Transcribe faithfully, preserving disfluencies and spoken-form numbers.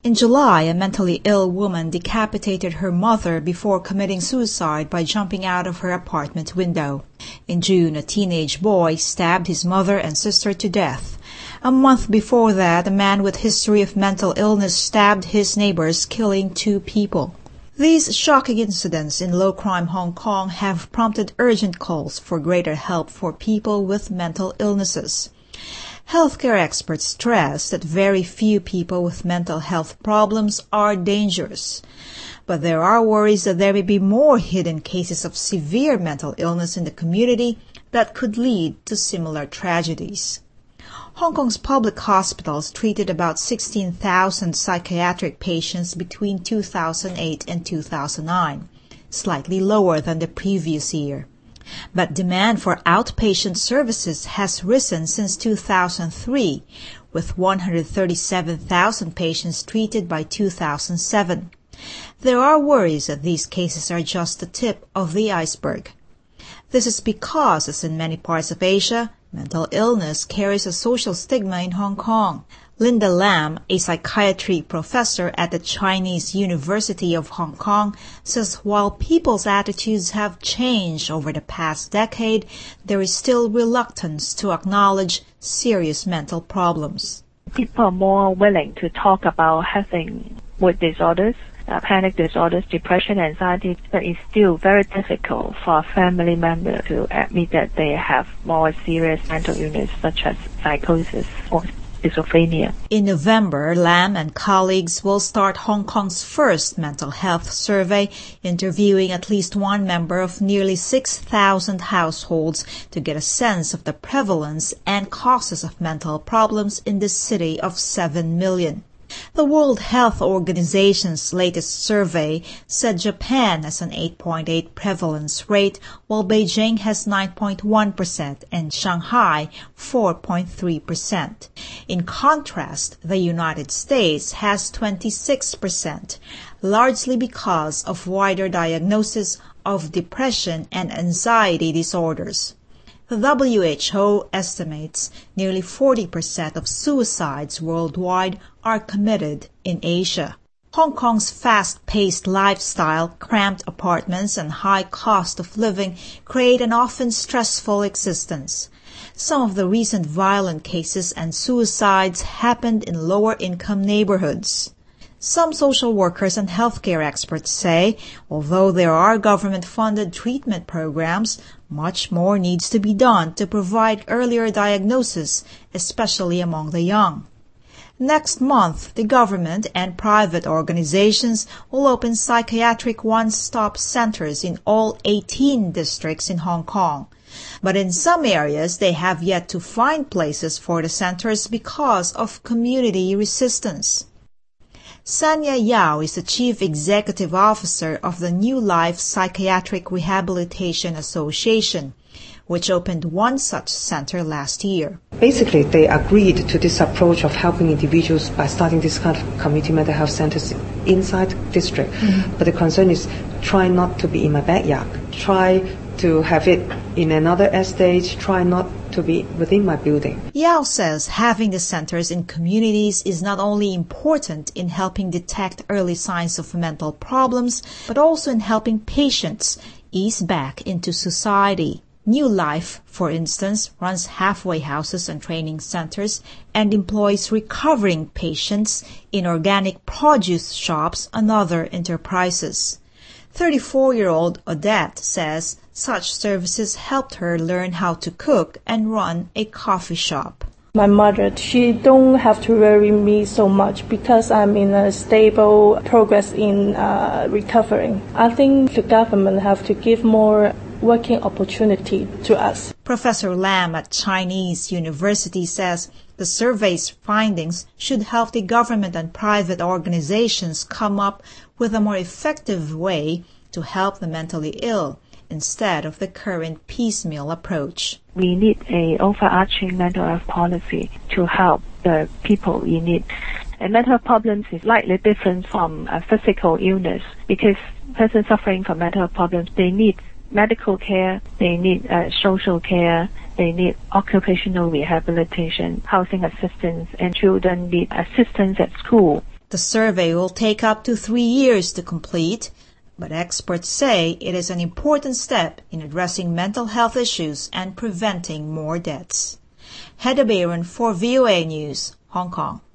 In July, a mentally ill woman decapitated her mother before committing suicide by jumping out of her apartment window. In June, a teenage boy stabbed his mother and sister to death. A month before that, a man with history of mental illness stabbed his neighbors, killing two people. These shocking incidents in low-crime Hong Kong have prompted urgent calls for greater help for people with mental illnesses. Healthcare experts stress that very few people with mental health problems are dangerous. But there are worries that there may be more hidden cases of severe mental illness in the community that could lead to similar tragedies. Hong Kong's public hospitals treated about sixteen thousand psychiatric patients between two thousand eight and two thousand nine, slightly lower than the previous year. But demand for outpatient services has risen since two thousand three, with one hundred thirty-seven thousand patients treated by two thousand seven. There are worries that these cases are just the tip of the iceberg. This is because, as in many parts of Asia, mental illness carries a social stigma in Hong Kong. Linda Lam, a psychiatry professor at the Chinese University of Hong Kong, says while people's attitudes have changed over the past decade, there is still reluctance to acknowledge serious mental problems. People are more willing to talk about having mood disorders, uh, panic disorders, depression, anxiety, but it's still very difficult for a family member to admit that they have more serious mental illness such as psychosis or schizophrenia. In November, Lam and colleagues will start Hong Kong's first mental health survey, interviewing at least one member of nearly six thousand households to get a sense of the prevalence and causes of mental problems in this city of seven million. The World Health Organization's latest survey said Japan has an eight point eight prevalence rate, while Beijing has nine point one percent and Shanghai four point three percent. In contrast, the United States has twenty-six percent, largely because of wider diagnosis of depression and anxiety disorders. The W H O estimates nearly forty percent of suicides worldwide are committed in Asia. Hong Kong's fast-paced lifestyle, cramped apartments, and high cost of living create an often stressful existence. Some of the recent violent cases and suicides happened in lower-income neighborhoods. Some social workers and healthcare experts say, although there are government-funded treatment programs, much more needs to be done to provide earlier diagnosis, especially among the young. Next month, the government and private organizations will open psychiatric one-stop centers in all eighteen districts in Hong Kong. But in some areas, they have yet to find places for the centers because of community resistance. Sanya Yao is the Chief Executive Officer of the New Life Psychiatric Rehabilitation Association, which opened one such center last year. Basically, they agreed to this approach of helping individuals by starting this kind of community mental health centers inside district. Mm-hmm. But the concern is try not to be in my backyard. Try to have it in another estate. Try not to be within my building. Yao says having the centers in communities is not only important in helping detect early signs of mental problems, but also in helping patients ease back into society. New Life, for instance, runs halfway houses and training centers and employs recovering patients in organic produce shops and other enterprises. thirty-four-year-old Odette says such services helped her learn how to cook and run a coffee shop. My mother, she don't have to worry me so much because I'm in a stable progress in uh, recovering. I think the government have to give more working opportunity to us. Professor Lam at Chinese University says the survey's findings should help the government and private organizations come up with a more effective way to help the mentally ill instead of the current piecemeal approach. We need an overarching mental health policy to help the people in need. And mental health problems is slightly different from a physical illness because persons suffering from mental health problems, they need medical care, they need uh, social care, they need occupational rehabilitation, housing assistance, and children need assistance at school. The survey will take up to three years to complete, but experts say it is an important step in addressing mental health issues and preventing more deaths. Heather Baron for V O A News, Hong Kong.